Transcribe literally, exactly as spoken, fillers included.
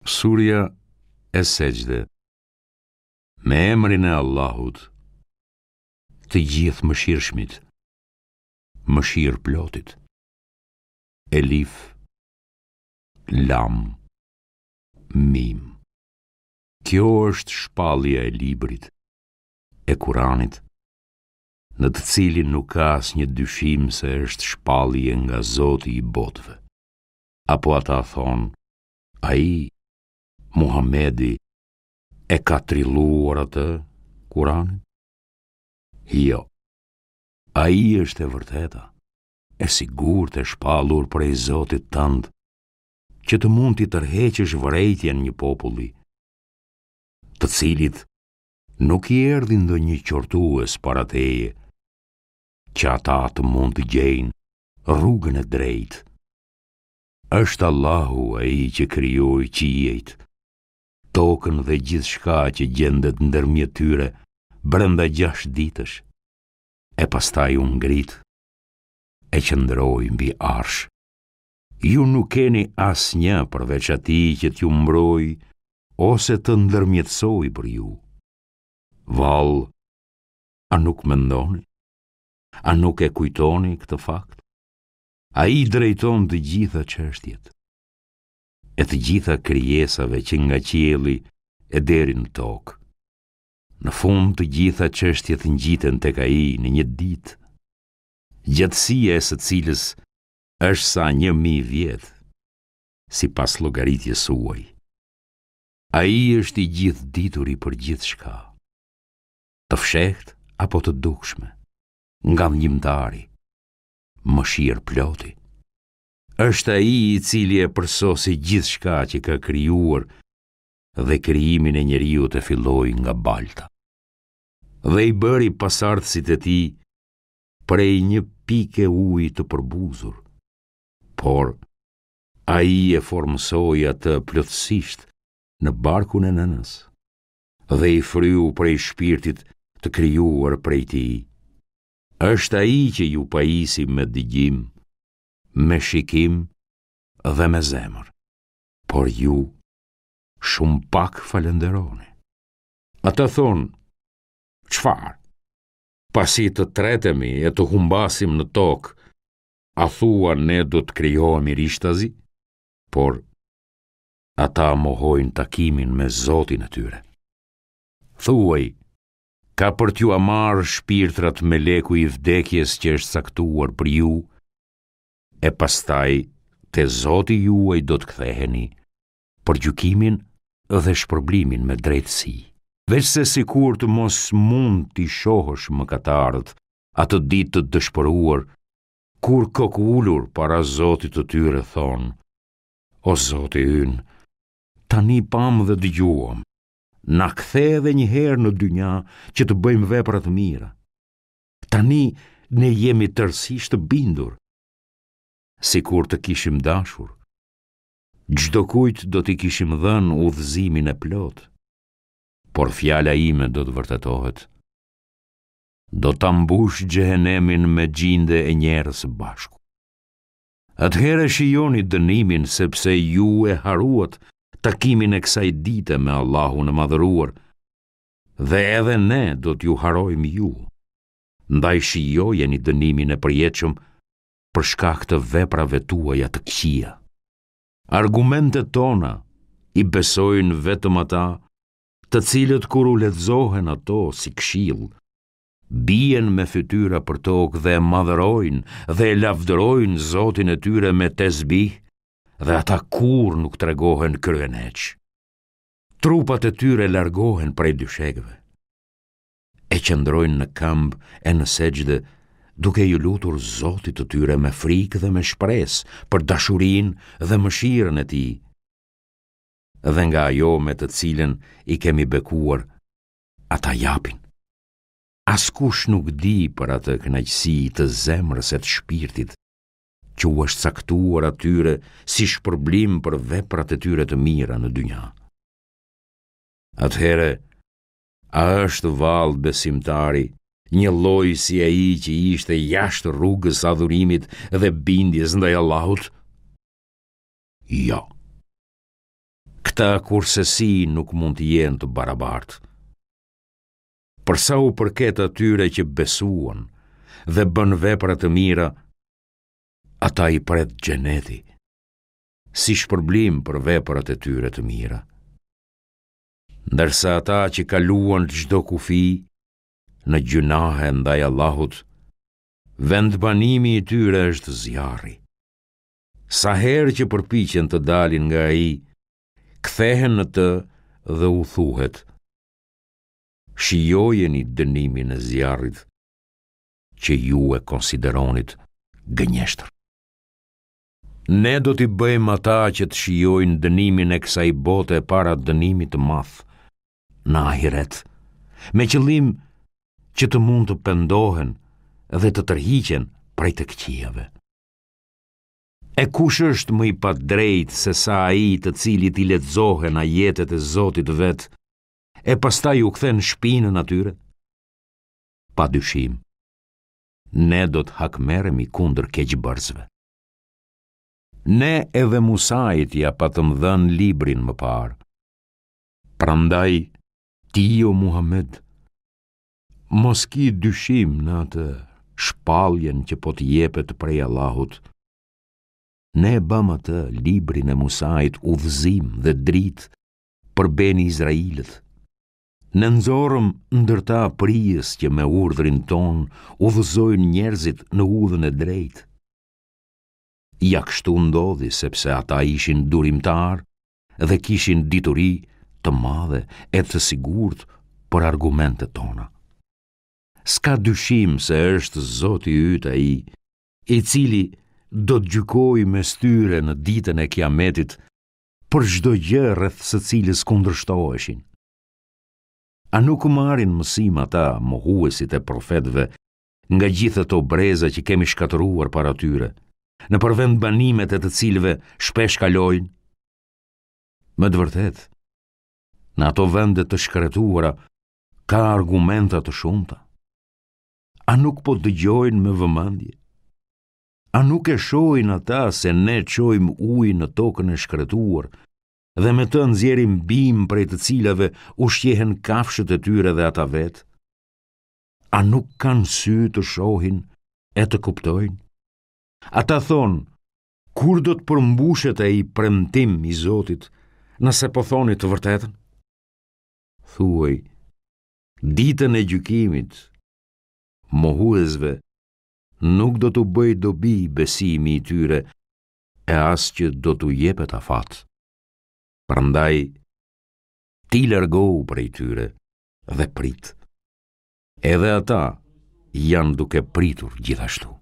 Surja e Sejdë. Me emrin e Allahut, të gjithë mëshirshmit, mëshirë plotit. Elif, Lam, Mim. Kjo është shpallja e librit, e Kuranit, në të cilin nuk ka asnjë dyshim se është shpallje nga Zoti i botëve. Apo ata thonë, ai, Muhamedi, e ka trilluar atë Kuranin? Jo, ai është e vërteta, e sigurt e shpallur prej Zotit tënd, që të mund t'i tërheqësh vërejtjen një populli, të cilit nuk i erdhi ndonjë qortues para teje, që ata të mund të gjejnë rrugën e drejtë. Është Allahu ai që krijoi qiejt, tokën dhe gjithçka që gjendet ndërmjet tyre brenda gjashtë ditësh, e pastaj u ngrit, e qëndroi mbi arsh. Ju nuk keni asnjë përveç atij që t'ju mbroi ose të ndërmjetësoi për ju. Vallë, a nuk mendoni? A nuk e kujtoni këtë fakt? Ai drejton të gjitha çështjet, e të gjitha krijesave që nga qielli e deri në tokë. Në fund të gjitha çështjet ngjiten tek ai në një ditë, gjatësia e së cilës është sa një mijë vjet, sipas llogaritjes suaj. Ai është i gjithë dituri për gjithçka, të fshehtë apo të dukshme, nga ndjimtari, mëshirë ploti. Është ai i cili e përsosi gjithçka që ka krijuar dhe krijimin e njeriu të filloi nga balta. Dhe i bëri pasardhësit e tij prej një pike uji të përbuzur, por ai e formsoi atë plotësisht në barkun e nënës dhe i fryu prej shpirtit të krijuar prej tij. Është ai që ju pajisi me dëgjim, me shikim dhe me zemër, por ju shumë pak falenderoni. Ata thonë, çfarë? Pasi të tretemi e të humbasim në tokë, a thua ne do të krijohemi rishtazi? Por ata mohojnë takimin me Zotin e tyre. Thuaj, ka për t'ju amarë shpirtrat me leku i vdekjes që është saktuar për ju, e pastaj te Zoti juaj do të ktheheni për gjykimin dhe shpërblimin me drejtësi. Veç se sikur të mos mund t'i shohësh mëkatarët atë ditë të dëshpëruar, kur kokë ulur para Zotit të tyre thonë, o Zoti ynë, tani pam dhe dëgjuam, na kthe edhe një herë në dynja që të bëjmë vepra të mira. Tani ne jemi tërësisht të bindur. Sikur të kishim dashur, çdo kujt do t'i kishim dhënë udhëzimin e plot, por fjala ime do të vërtetohet. Do ta mbush xhehenemin me gjinde e njerëz së bashku. Atëherë shijoni dënimin sepse ju e haruat takimin e kësaj dite me Allahun e madhëruar, dhe edhe ne do t'ju harojmë ju. Ndaj shijojeni dënimin e përjetshëm për shkak të veprave tuaja të këqija. Argumentet tona i besojnë vetëm ata të cilët kur u lexohen ato si këshill, bien me fytyra për tokë dhe madhërojnë dhe lavdërojnë Zotin e tyre me tesbih, dhe ata kur nuk tregohen kryeneq. Trupat e tyre largohen prej dyshekëve. E qëndrojnë në këmbë e në sejdë, duke ju lutur Zotit të tyre me frikë dhe me shpresë për dashurinë dhe mëshirën e tij. Dhe nga ajo me të cilën i kemi bekuar, ata japin. Askush nuk di për atë kënaqësi të zemrës e të shpirtit, që u është caktuar atyre si shpërblim për veprat e tyre të mira në dynja. Atëhere, a është vallë besimtari, një lloj si ai që ishte jashtë rrugës adhurimit dhe bindjes ndaj Allahut? Jo. Këta kursesi nuk mund të jenë të barabartë. Për sa u përket atyre që besuan dhe bën vepra të mira, ata i pret xheneti, si shpërblim për veprat e tyre të mira. Ndërsa ata që kaluan çdo kufi në gjunahe ndaj Allahut, vend banimi i tyre është zjarri. Sa herë që përpiqen të dalin nga ai, kthehen në të dhe u thuhet: shijojeni dënimin e zjarrit që ju e konsideronit gënjeshtër. Ne do t'i bëjmë ata që të shijojnë dënimin e kësaj bote para dënimit të madh në ahiret, me qëllim që të mund të pendohen dhe të tërhiqen prej të këqijave. E kush është më i padrejtë se sa ai të cilit i lexohen ajetet e Zotit vet, e pastaj u kthen shpinën atyre? Pa dyshim, ne do të hakmerremi kundër keqbërësve. Ne edhe Musait ja patëm dhënë librin më parë. Prandaj, ti o Muhammed, mos ki dyshim në atë shpalljen që po të jepet prej Allahut. Ne bëm atë librin e Musait udhëzim dhe dritë për beni Izrailët. Ne nxorëm ndërta prijes që me urdhrin ton udhëzojnë njerëzit në udhën e drejtë. Ja kështu ndodhi sepse ata ishin durimtar dhe kishin dituri të madhe e të sigurt për argumentet tona. S'ka dyshim se është Zoti yt ai, i cili do të gjykojë mes tyre në ditën e Kiametit për çdo gjë rreth së cilës kundërshtoheshin. A nuk marrin mësim ata mohuesit e profetëve nga gjithë ato breza që kemi shkatëruar para tyre, në përvend banimet e të cilëve shpesh kalojnë? Me të vërtet, në ato vende të shkretuara ka argumenta të shumta. A nuk po dëgjojnë me vëmendje? A nuk e shohin ata se ne çojmë ujë në tokën e shkretuar dhe me të nxjerrim bim prej të cilave ushqehen kafshët e tyre dhe ata vetë? A nuk kanë sy të shohin e të kuptojnë? Ata thonë: kur do të përmbushet ai premtim i Zotit, nëse po thoni të vërtetën? Thuaj, ditën e gjykimit, mohuesve nuk do t'u bëj dobi besimi i tyre e as që do t'u jepet afat. Prandaj, ti largohu prej tyre dhe prit. Edhe ata janë duke pritur gjithashtu.